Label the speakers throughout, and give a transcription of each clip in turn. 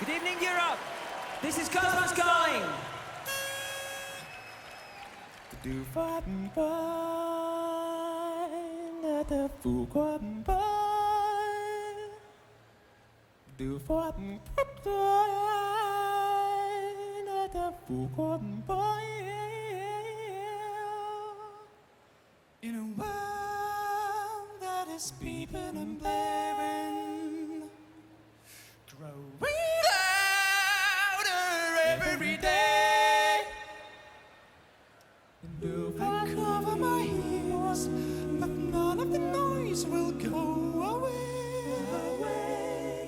Speaker 1: Good evening, Europe. This is Cosmos calling.
Speaker 2: Du får den bøjne, der fuger den bøjne. Du får den bøjne, der fuger den bøjne. In a world that is peeping and blaring, growing louder every day. I cover my ears, but none of the noise will go away.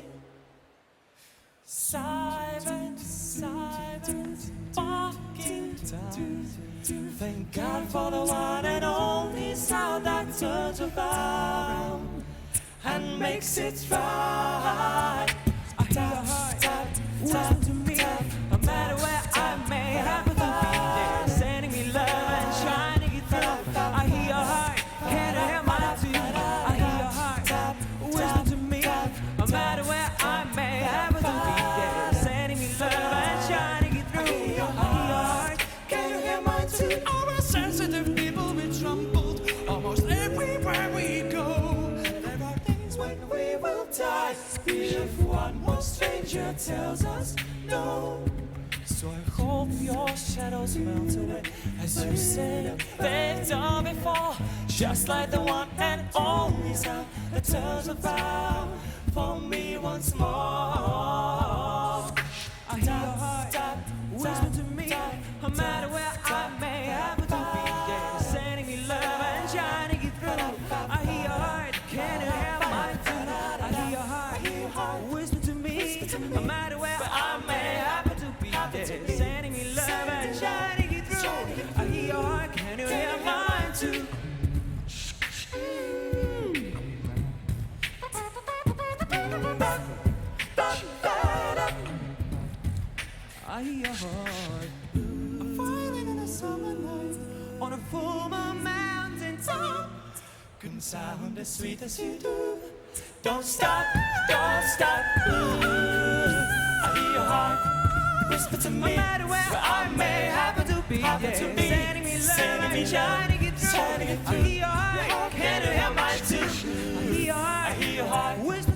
Speaker 2: Silent, silent, barking time. Thank God for the one and only sound that turns around and makes it right.
Speaker 1: I hear your heart, listen to me. No matter where I may happen to be, there, sending me love and shining it through. I hear your heart, can you hear mine too? I hear your heart, listen to me. No matter where I may happen to be, there, sending me love and shining it through. I hear your heart,
Speaker 2: Can you hear mine too? Our sensitive people, we trembled almost everywhere we go. There are days when we will die if one more stranger tells us no. So I hope your shadows melt away, as you said they've done before. Just like the one and only sound that turns around for me once more.
Speaker 1: I hear your heart, listen to me. No matter where I may happen to be, there, sending me love and shining it through. I hear your heart, can you hear mine too? I hear your heart, listen to me. No matter where I may happen to be, there, sending me love and shining it through. I hear your heart, can you hear mine too? I hear your heart, a violin in a summer night, on a full moon mountain top.
Speaker 2: Can sound as sweet as you do. Don't stop, don't stop. I hear your heart whisper to me.
Speaker 1: No matter where I may happen to be, there, sending me love and shining it through. I hear your heart, can you hear mine too? I hear your heart, whisper